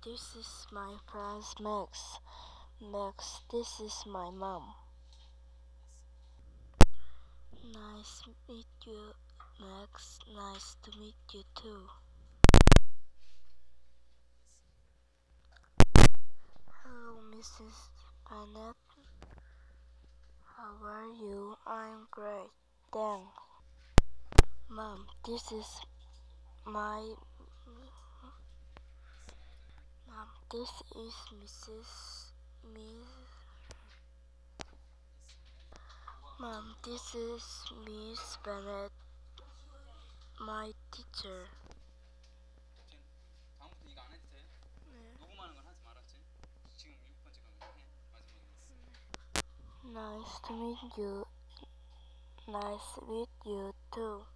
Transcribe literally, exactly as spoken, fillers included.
this is my friend Max. Max, this is my mom. Nice to meet you, Max. Nice to meet you too. Hello, Missus Bennett. How are you? I'm great. Thanks. Mom, this is my mom. This is Missus Miss. Mom, this is Miss Bennett, my teacher. 다음부터 이거 안 해도 돼? 네. 녹음하는 건 하지 말았지? 지금 육 번 지금 해 마지막으로. Nice to meet you. Nice to meet you too.